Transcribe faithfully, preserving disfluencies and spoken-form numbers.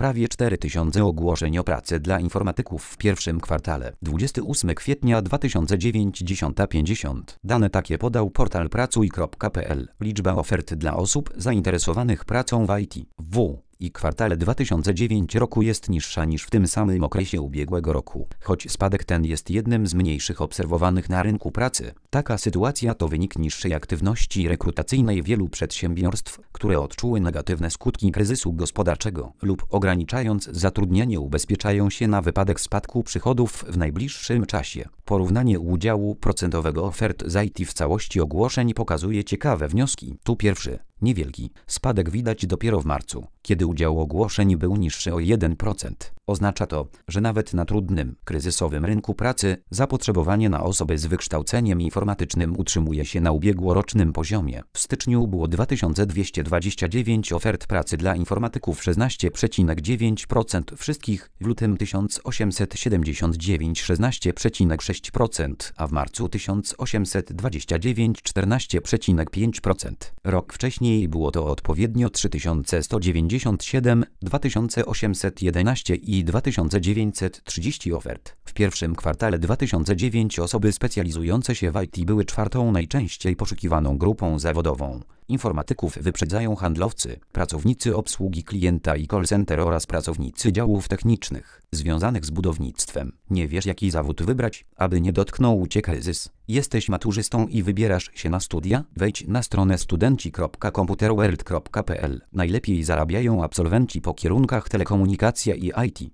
prawie cztery tysiące ogłoszeń o pracę dla informatyków w pierwszym kwartale. dwudziestego ósmego kwietnia dwa tysiące dziewięć, dziesiąta pięćdziesiąt. Dane takie podał portal pracuj kropka p l. Liczba ofert dla osób zainteresowanych pracą w I T w i kwartale dwa tysiące dziewiątego roku jest niższa niż w tym samym okresie ubiegłego roku, choć spadek ten jest jednym z mniejszych obserwowanych na rynku pracy. Taka sytuacja to wynik niższej aktywności rekrutacyjnej wielu przedsiębiorstw, które odczuły negatywne skutki kryzysu gospodarczego lub ograniczając zatrudnienie ubezpieczają się na wypadek spadku przychodów w najbliższym czasie. Porównanie udziału procentowego ofert z I T w całości ogłoszeń pokazuje ciekawe wnioski. Tu pierwszy. Niewielki spadek widać dopiero w marcu, kiedy udział ogłoszeń był niższy o jeden procent. Oznacza to, że nawet na trudnym, kryzysowym rynku pracy zapotrzebowanie na osoby z wykształceniem informatycznym utrzymuje się na ubiegłorocznym poziomie. W styczniu było dwa tysiące dwieście dwadzieścia dziewięć ofert pracy dla informatyków, szesnaście przecinek dziewięć procent wszystkich, w lutym tysiąc osiemset siedemdziesiąt dziewięć, szesnaście przecinek sześć procent, a w marcu tysiąc osiemset dwadzieścia dziewięć, czternaście przecinek pięć procent. Rok wcześniej było to odpowiednio trzy tysiące sto dziewięćdziesiąt siedem, dwa tysiące osiemset jedenaście i dwa tysiące dziewięćset trzydzieści ofert. W pierwszym kwartale dwa tysiące dziewiątego osoby specjalizujące się w I T były czwartą najczęściej poszukiwaną grupą zawodową. Informatyków wyprzedzają handlowcy, pracownicy obsługi klienta i call center oraz pracownicy działów technicznych związanych z budownictwem. Nie wiesz, jaki zawód wybrać, aby nie dotknął cię kryzys? Jesteś maturzystą i wybierasz się na studia? Wejdź na stronę studenci kropka komputerworld kropka p l. Najlepiej zarabiają absolwenci po kierunkach telekomunikacja i I T.